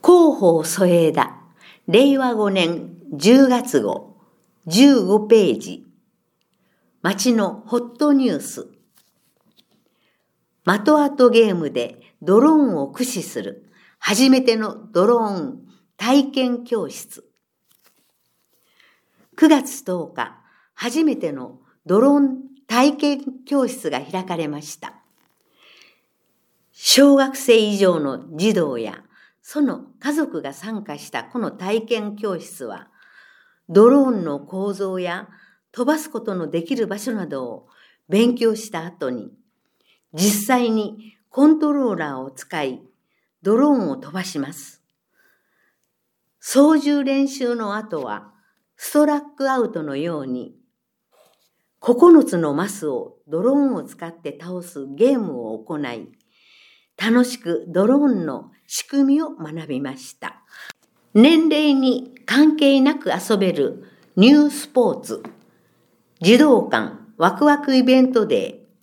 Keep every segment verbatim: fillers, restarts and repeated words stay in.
広報添枝、れいわごねんじゅうがつごう、じゅうごページ。街のホットニュース。的当ゲームでドローンを駆使する初めてのドローン体験教室。くがつとおか、初めてのドローン体験教室が開かれました。小学生以上の児童やその家族が参加したこの体験教室は、ドローンの構造や飛ばすことのできる場所などを勉強した後に、実際にコントローラーを使い、ドローンを飛ばします。操縦練習の後は、ストラックアウトのように、ここのつのマスをドローンを使って倒すゲームを行い、楽しくドローンの仕組みを学びました。年齢に関係なく遊べるニュースポーツ、児童館ワクワクイベントデー。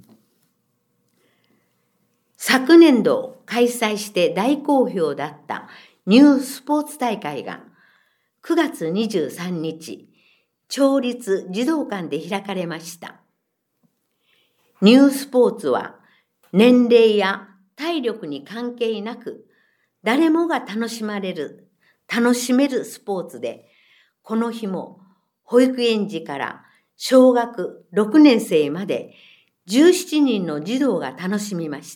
昨年度開催して大好評だったニュースポーツ大会がくがつにじゅうさんにち、町立児童館で開かれました。ニュースポーツは年齢や体力に関係なく誰もが楽しまれる、楽しめるスポーツで、この日も保育園児から小学ろくねんせいまでじゅうななにんの児童が楽しみました。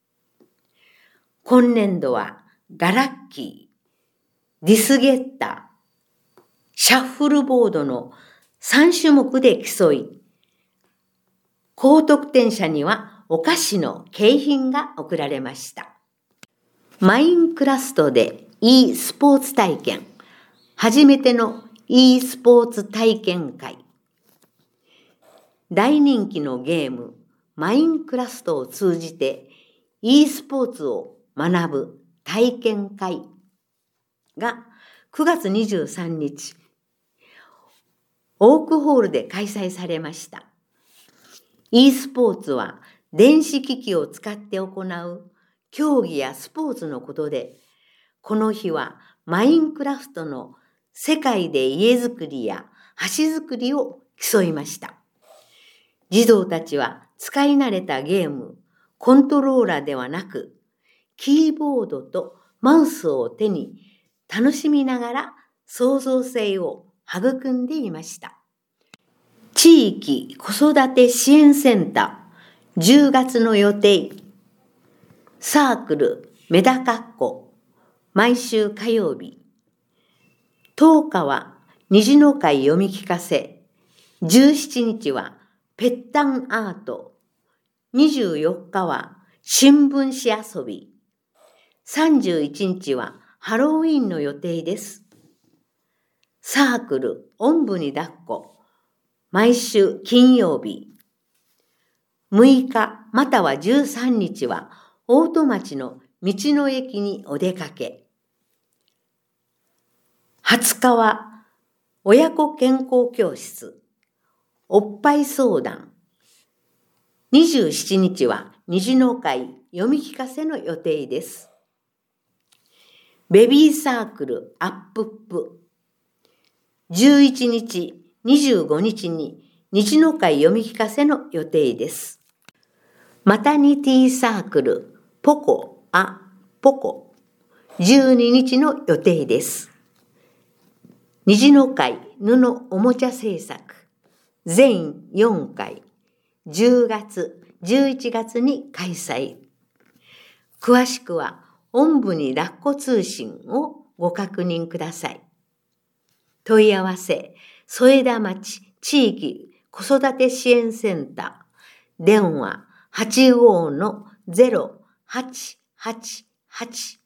今年度はガラッキー、ディスゲッター、シャッフルボードのさんしゅもくで競い、高得点者にはお菓子の景品が贈られました。マインクラストで e スポーツ体験、初めての e スポーツ体験会。大人気のゲームマインクラストを通じて e スポーツを学ぶ体験会がくがつにじゅうさんにち、オークホールで開催されました。e スポーツは電子機器を使って行う競技やスポーツのことで、この日はマインクラフトの世界で家づくりや橋づくりを競いました。児童たちは使い慣れたゲーム、コントローラーではなく、キーボードとマウスを手に楽しみながら創造性を育んでいました。地域子育て支援センターじゅうがつの予定。サークルメダカッコ毎週火曜日。とおかは虹の会読み聞かせ。じゅうしちにちはぺったんアート。にじゅうよっかは新聞紙遊び。さんじゅういちにちはハロウィンの予定です。サークルおんぶに抱っこ。毎週金曜日。むいかまたはじゅうさんにちは大戸町の道の駅にお出かけ。はつかは親子健康教室。おっぱい相談。にじゅうしちにちは虹の会読み聞かせの予定です。ベビーサークルアップップ。じゅういちにち、にじゅうごにちに虹の会読み聞かせの予定です。マタニティサークルポコアポコ。じゅうににちの予定です。虹の会布おもちゃ制作。全よんかい。じゅうがつ、じゅういちがつに開催。詳しくはおんぶに抱っこ通信をご確認ください。問い合わせ、添田町地域子育て支援センター。電話はちごうのゼロはちはちはち。